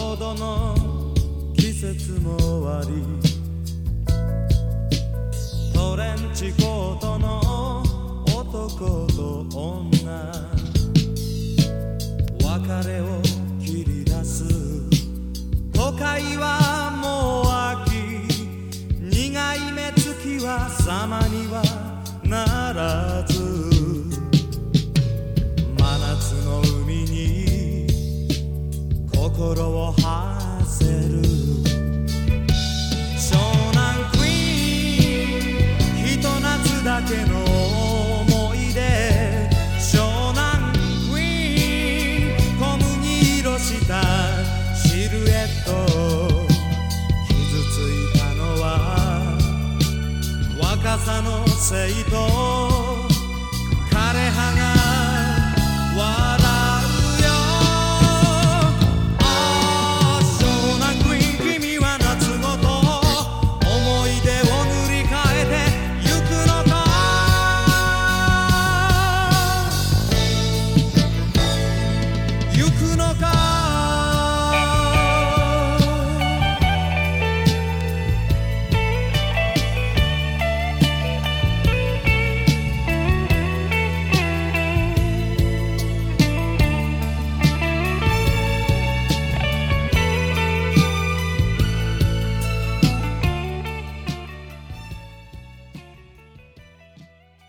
ょうどの季節も終わり、トレンチコートの男と女、別れを切り出す。都会はもう秋、苦い目つきは様にはならず、真夏の海に心を馳せる。湘南クイーン、ひと夏だけの思い出。湘南クイーン、小麦色したシルエット。傷ついたのは若さのせいと